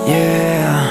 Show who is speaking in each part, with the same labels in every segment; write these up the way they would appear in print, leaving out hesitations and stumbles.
Speaker 1: Yeah.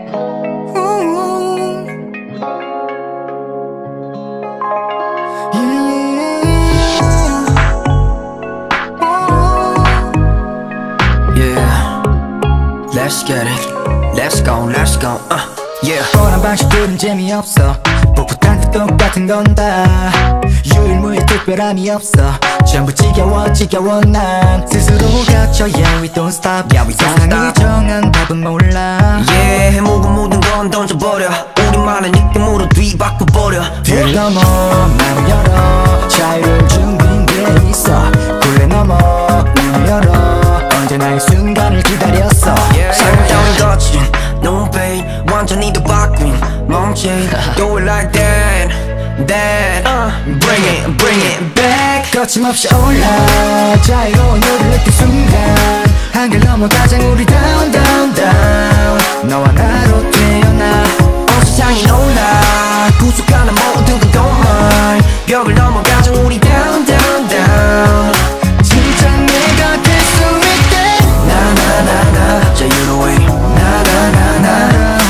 Speaker 1: Yeah. Let's get it. Let's go, let's go. Yeah.
Speaker 2: 뻔한 방식들은 재미없어. 풋풋한 듯 똑같은 건 다 유일무이 특별함이 없어. 전부 지겨워 난 스스로 갇혀. Yeah we don't stop.
Speaker 1: Yeah, we don't
Speaker 2: 세상이
Speaker 1: stop.
Speaker 2: 정한 답은 몰라.
Speaker 1: Yeah. 해묵은 모든 건 던져버려. 우리만의 느낌으로 뒤바꿔버려.
Speaker 2: 뒤를 넘어 마음을 열어. 자유로울 준비는 돼 있어. 굴레 넘어 마음을 열어. 언제나 이 순간을 기다렸어.
Speaker 1: 삶을 따윈 거친 눈빛 완전히 더 바뀐 멈칫. Do it like that, that. Bring it back.
Speaker 2: 거침없이 올라 자유로운 너를 느낀 순간 한결 넘어 가장 우리 down down down. 너와 나로 태어나
Speaker 1: 온 세상이 놀라 구속하는 모든 건 don't mind. 벽을 넘어 가장 우리 down down down.
Speaker 2: 진짜 내가 될 수 있게
Speaker 1: 나나나나 자유로이 나나나나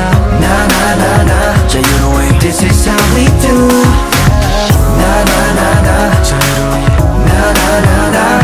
Speaker 1: 나나나나 자유로이 This is how we do. 나나나나
Speaker 2: 자유로이
Speaker 1: 나나나나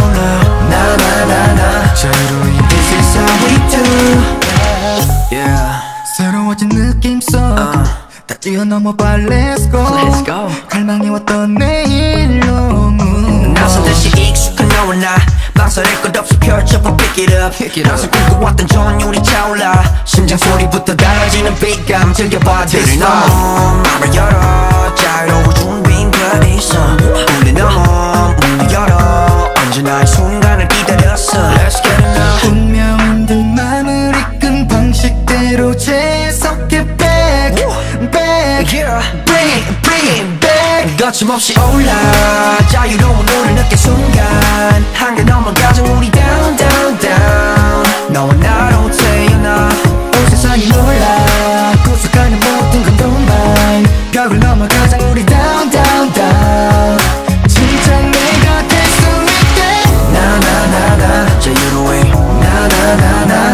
Speaker 1: 나나나나
Speaker 2: 자유로이
Speaker 1: This is how we do. Yeah.
Speaker 2: 새로워진 느낌 속 다 뛰어넘어봐 let's go.
Speaker 1: Let's go.
Speaker 2: 갈망해왔던 내일로
Speaker 1: 낯선 듯이 익숙한 너와 나 망설일 것 없이 펼쳐봐 pick it up. 항상 꿈꿔왔던 전율이 차올라. 심장 소리부터 달라지는 빛감 즐겨봐 this song. 마음을 열어 자유로울 준비인 돼 있어. 울려 넘어 문을 열어 언제나 이 순간을 기다렸어. Let's get it now.
Speaker 2: 운명은 듯 맘을 이끈 방식대로 재석해 back
Speaker 1: Yeah. Bring it back. 거침없이 올라 자유로운 너를 느낀 순간 한결 넘어 가장 우리 down down down. 너와 나로 태어나
Speaker 2: 온 세상이 놀라 구속하는 모든 건 don't mind. 벽을 넘어 가장 우리 down down down. 진짜 내가 될 수 있게
Speaker 1: 나나나나 자유로이 나나나나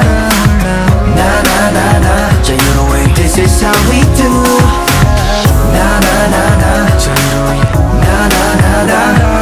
Speaker 1: 나나나나 자유로이 This is how we do. 나나나나
Speaker 2: 자유로이
Speaker 1: 나나나나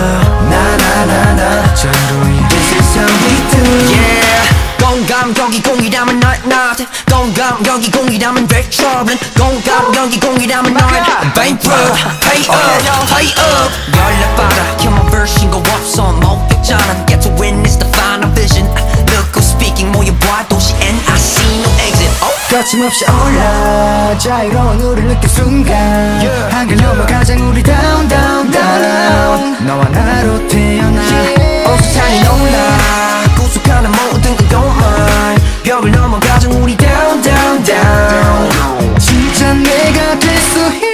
Speaker 1: 나나나나
Speaker 2: 자유로이
Speaker 1: This is how we do. Yeah. 공감경이 공이라면 not 공감경이 공이라면 될 trouble. 공감경이 공이라면 넌 bankrupt. Pay up 연락받아 혐오 version 거 없어 목격자는 get to witness the final vision. Look who's speaking 모여봐 도시 and I see no exit.
Speaker 2: 거침없이 올라 자유로운 우리를 느낀 순간 한결 넘어 가장 우리 down down down. 너와 나로 태어나
Speaker 1: 온 세상이 놀라 구속하는 모든 건 don't mind. 벽을 넘어 가장 우리 down down down.
Speaker 2: 진짜 내가 될 수